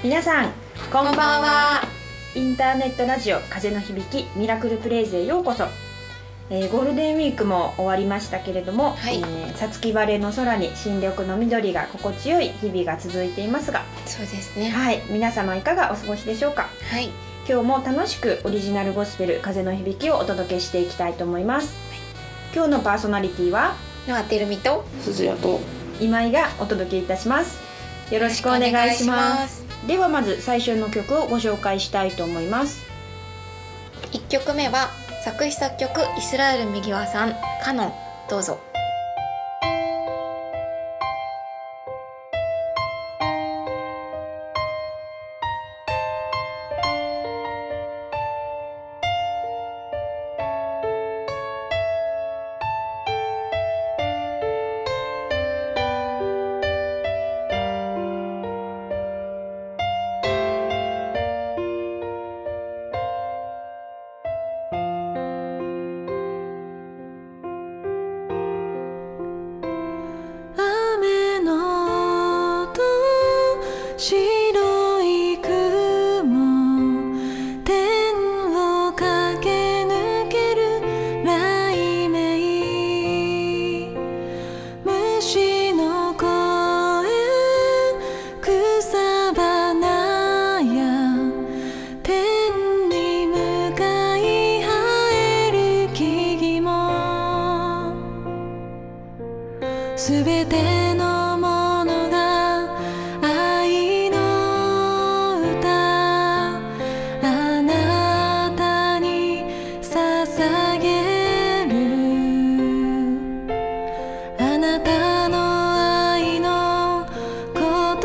皆さんこんばんは。インターネットラジオ風の響きミラクルプレイズへようこそ。ゴールデンウィークも終わりましたけれども、さつき晴れの空に新緑の緑が心地よい日々が続いていますが、 そうですね。 はい、皆様いかがお過ごしでしょうか。 はい、 今日も楽しくオリジナルゴスペル風の響きをお届けしていきたいと思います。今日のパーソナリティは野てるみと鈴谷と今井がお届けいたします。よろしくお願いします。ではまず最初の曲をご紹介したいと思います。 1曲目は作詞作曲イスラエル右輪さん、カノン。どうぞ。 すべてのものが愛の歌、あなたに捧げる。あなたの愛の言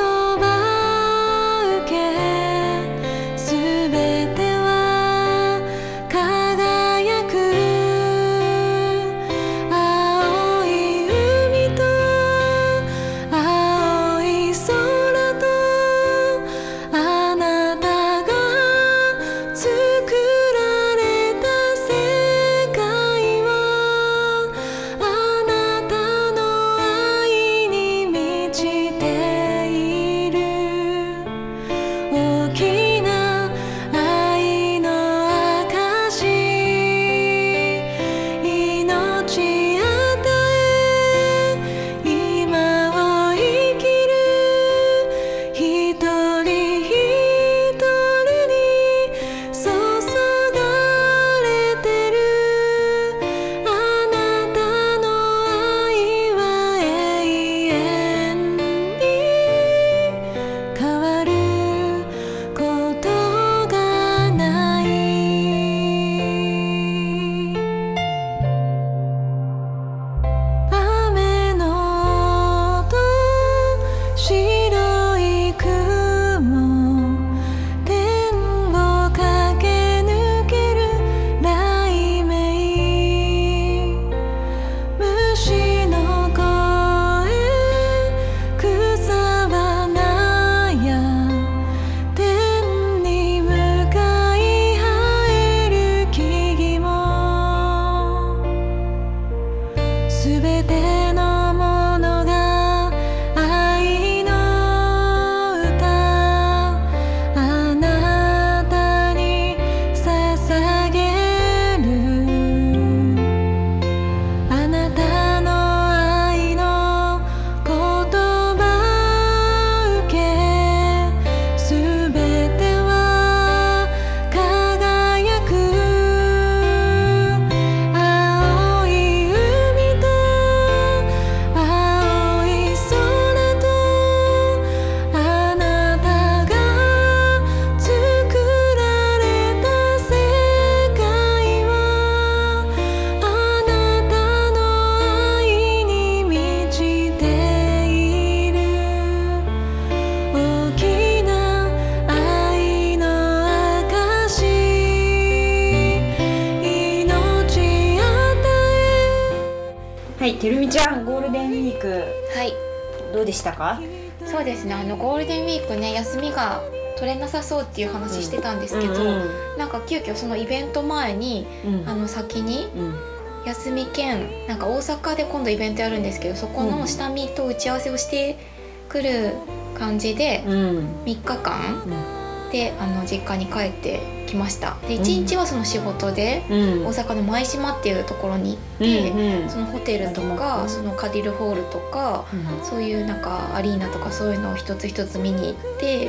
葉受け、すべては輝く。 てるみちゃん、ゴールデンウィーク、 はい、 どうでしたか？ そうですね、ゴールデンウィークね、休みが取れなさそうっていう話してたんですけど、なんか急遽そのイベント前に、先に休み兼なんか大阪で今度イベントやるんですけど、そこの下見と打ち合わせをしてくる感じで、 3 日間で実家に帰ってきました。で1日はその仕事で大阪の舞洲っていうところに行って、そのホテルとかそのカディルホールとか、そういうなんかアリーナとかそういうのを一つ一つ見に行って、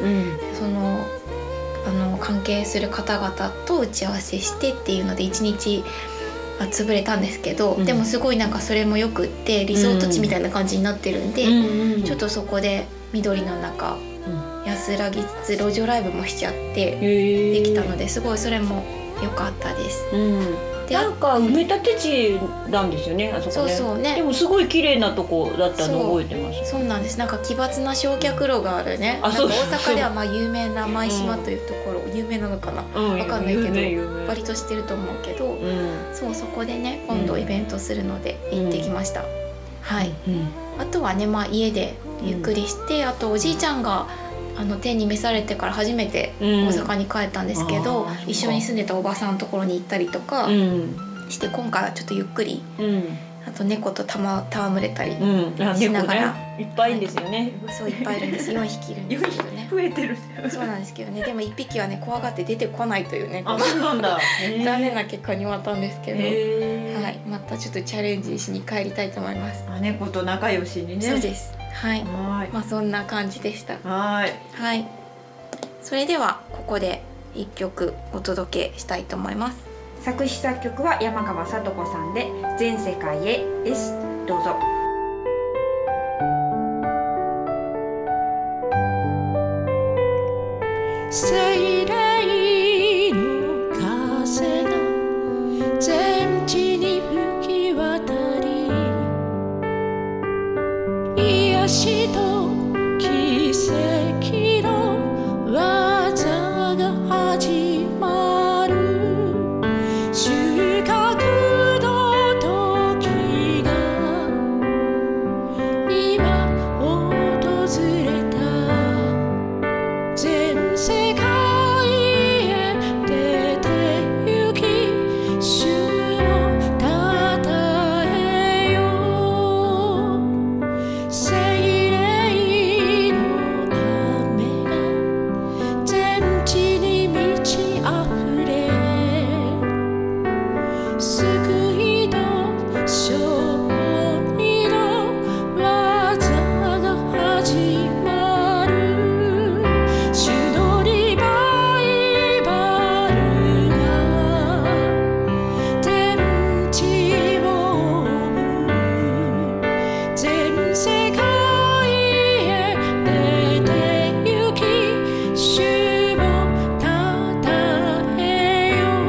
その関係する方々と打ち合わせしてっていうので1日潰れたんですけど、でもすごいなんかそれもよくってリゾート地みたいな感じになってるんで、ちょっとそこで緑の中安らぎつつ路上ライブもしちゃってできたので、すごいそれも良かったです。 でなんか埋め立て地なんですよね、あそこね。そうね。でもすごい綺麗なとこだったの覚えてます。 そうなんです。なんか奇抜な焼却炉があるね。なんか大阪ではまあ有名な舞洲というところ、有名なのかな、わかんないけど割と知ってると思うけど、そこでね今度イベントするので行ってきました。はい。あとはね、まあ家でゆっくりして、あとおじいちゃんが天に召されてから初めて大阪に帰ったんですけど、一緒に住んでたおばさんのところに行ったりとかして、今回はちょっとゆっくり、あと猫と戯れたりしながら、 いっぱいいるんですよね。 そういっぱいいるんです。4匹いるんですけどね。 増えてる。 そうなんですけどね。でも1匹はね怖がって出てこないというね。 そうなんだ。 残念な結果に終わったんですけど、はい、またちょっとチャレンジしに帰りたいと思います。 猫と仲良しにね。 そうです。はい。まあそんな感じでした。はい。それではここで1曲お届けしたいと思います。 作詞作曲は山川聡子さんで全世界へです。どうぞ。 精霊の風が全地に吹き渡り、癒しと奇跡の技が始まる。収穫の時が今訪れた。全世界へ出て行き、主をたたえよう。聖霊の雨が全地に満ち溢れ、救いと勝利の技が始まる。主のリバイバルが天地を覆う。全世界へ出て行き、主をたたえよ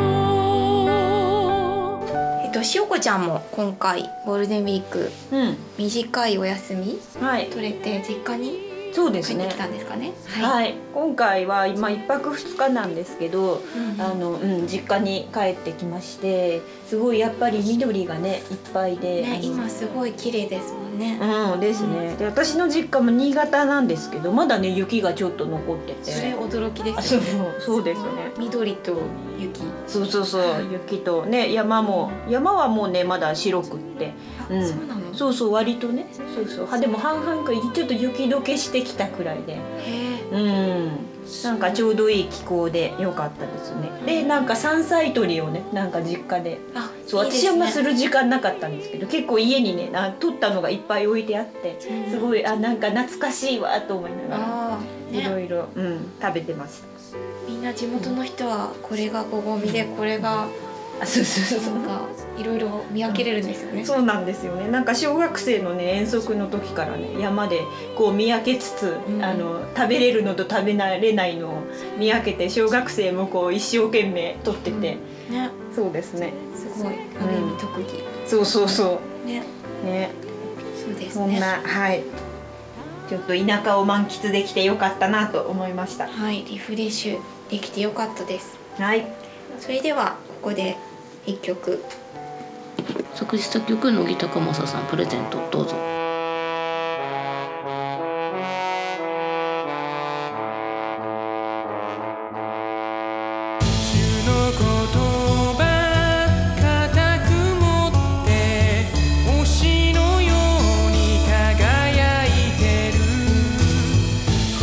う。 しおこちゃんも今回ゴールデンウィーク、短いお休み取れて実家に帰ってきたんですかね。 はい。今回は今1泊2日なんですけど、実家に帰ってきまして、すごいやっぱり緑がねいっぱいで、 今すごい綺麗ですもんね。 ですね。で私の実家も新潟なんですけど、まだね雪がちょっと残ってて、 それ驚きですよね。 そうですね。 緑と雪。 そう雪とね、山はもうねまだ白くって、 そうなの。 そう割とね、でも半々くらいちょっと雪解けしてきたくらいで、なんかちょうどいい気候で良かったですね。でなんか山菜採りをねなんか実家で、私はする時間なかったんですけど、結構家にね取ったのがいっぱい置いてあって、すごいなんか懐かしいわと思いながらいろいろ食べてました。 みんな地元の人はこれがこごみで、これがなんかいろいろ見分けれるんですよね。 そうなんですよね。なんか小学生のね遠足の時からね山でこう見分けつつ、食べれるのと食べられないのを見分けて、小学生もこう一生懸命取ってて、そうですね。 すごいある意味特技。 そうね。そうですね。 そんなちょっと田舎を満喫できてよかったなと思いました。 リフレッシュできてよかったです。それではここで1曲。 作詞作曲乃木高政さんプレゼントどうぞ。 星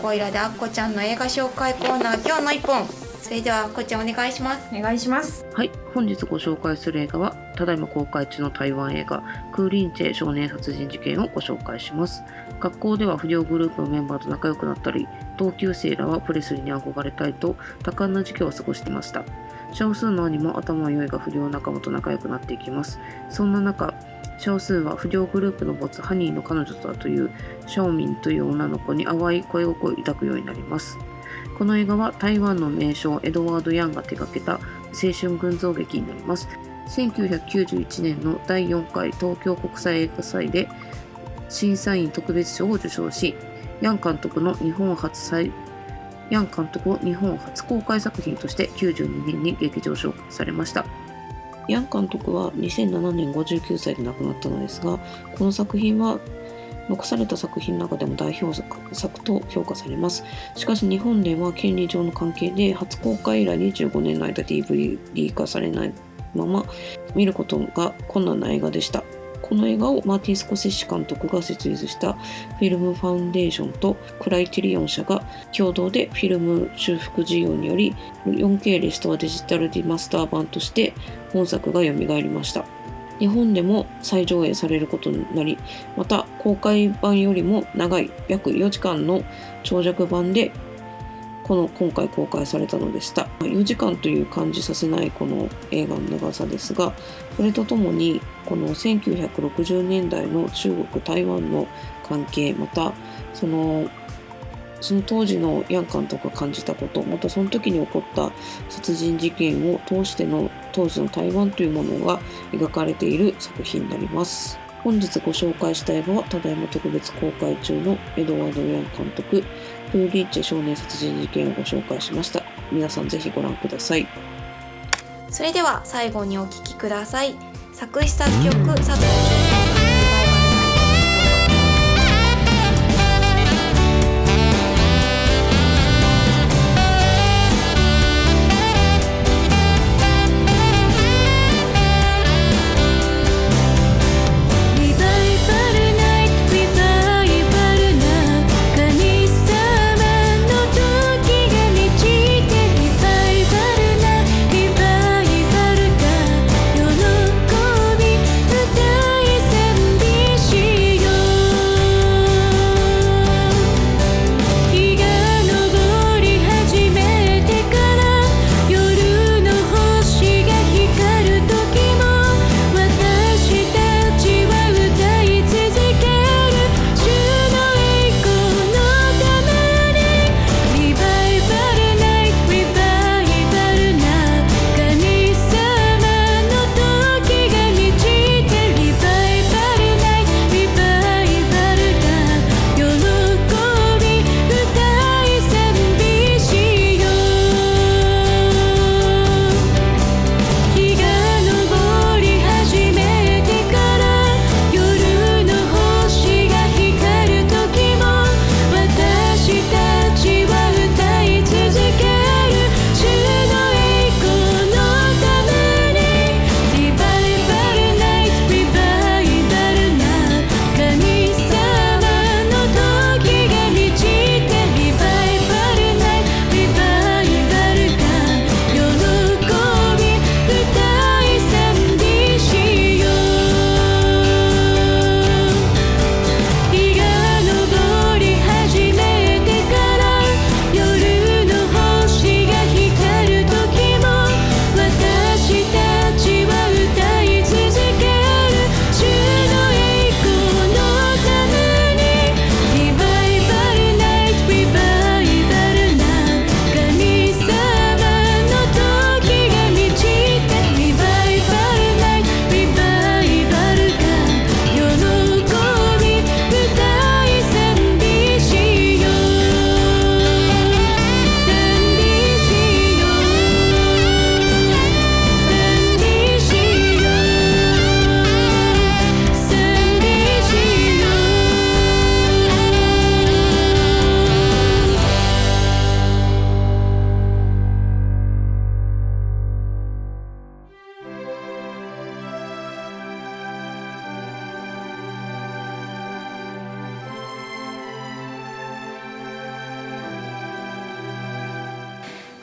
こいらであっこちゃんの映画紹介コーナー、今日の一本。それではあっこちゃんお願いします。 お願いします。 はい、本日ご紹介する映画はただいま公開中の台湾映画クーリンチェ少年殺人事件をご紹介します。学校では不良グループのメンバーと仲良くなったり、同級生らはプレスリーに憧れたいと多感な時期を過ごしていました。シャオスーの兄も頭良いが不良仲間と仲良くなっていきます。そんな中、シャオスーは不良グループのボスハニーの彼女だというシャオミンという女の子に淡い恋心を抱くようになります。この映画は台湾の名将エドワード・ヤンが手掛けた青春群像劇になります。1991年の第4回東京国際映画祭で審査員特別賞を受賞し、ヤン監督の日本初公開作品として92年に劇場紹介されました。ヤン監督は2007年59歳で亡くなったのですが、この作品は残された作品の中でも代表作と評価されます。しかし日本では権利上の関係で初公開以来25年の間 DVD 化されないまま見ることが困難な映画でした。この映画をマーティン・スコセッシ監督が設立したフィルムファウンデーションとクライテリオン社が共同でフィルム修復事業により 4K レストアデジタルリマスター版として本作が蘇りました。日本でも再上映されることになり、また公開版よりも長い約4時間の長尺版で今回公開されたのでした。4時間という感じさせないこの映画の長さですが、それとともにこの1960年代の中国台湾の関係、またその当時のヤン監督が感じたこと、またその時に起こった殺人事件を通しての当時の台湾というものが描かれている作品になります。本日ご紹介した映画はただいま特別公開中のエドワード・ヤン監督クーリンチェ少年殺人事件をご紹介しました。皆さんぜひご覧ください。 それでは最後にお聴きください。作詞作曲佐藤 「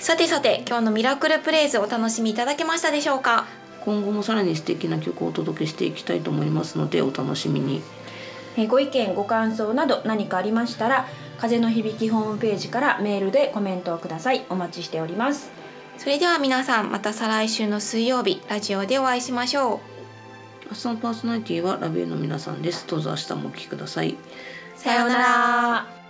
さて今日のミラクルプレイズお楽しみいただけましたでしょうか。 今後もさらに素敵な曲をお届けしていきたいと思いますのでお楽しみに。 ご意見ご感想など何かありましたら風の響きホームページからメールでコメントをください。お待ちしております。 それでは皆さんまた再来週の水曜日ラジオでお会いしましょう。 明日のパーソナリティはラビエの皆さんです。どうぞ明日もお聞きください。 さようなら。